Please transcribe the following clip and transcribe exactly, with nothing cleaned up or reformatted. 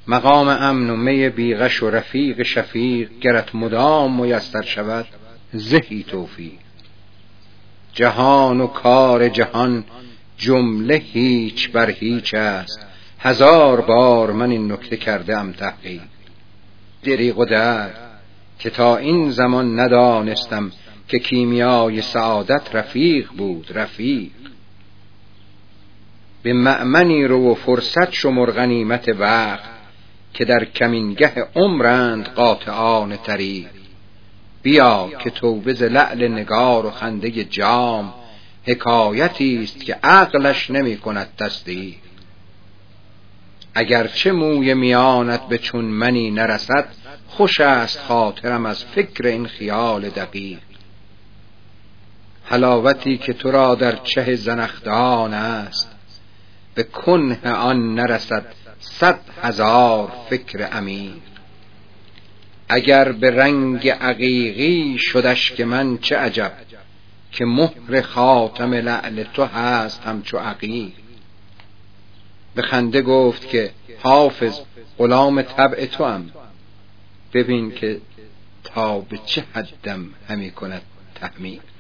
مقام امن و می بیغش و رفیق شفیق، گرت مدام میسر شود زهی توفیق. جهان و کار جهان جمله هیچ بر هیچ است، هزار بار من این نکته کرده ام تحقیق. دریغ و درد که تا این زمان ندانستم، که کیمیای سعادت رفیق بود رفیق. به مأمنی رو و فرصت شمر غنیمت وقت، که در کمینگه عمرند قاطعان طریق. بیا که توبه ز لعل نگار و خنده جام، حکایتی است که عقلش نمی کند تصدیق. اگرچه موی میانت به چون منی نرسد، خوش است خاطرم از فکر این خیال دقیق. حلاوتی که تو را در چه زنخدان است، به کنه آن نرسد صد هزار فکر عمیق. اگر به رنگ عقیقی شدش که من چه عجب، که مهر خاتم لعل تو هست همچو عقیق. به خنده گفت که حافظ غلام طبع تو ام، ببین که تا به چه حدم همی کند تحمیق.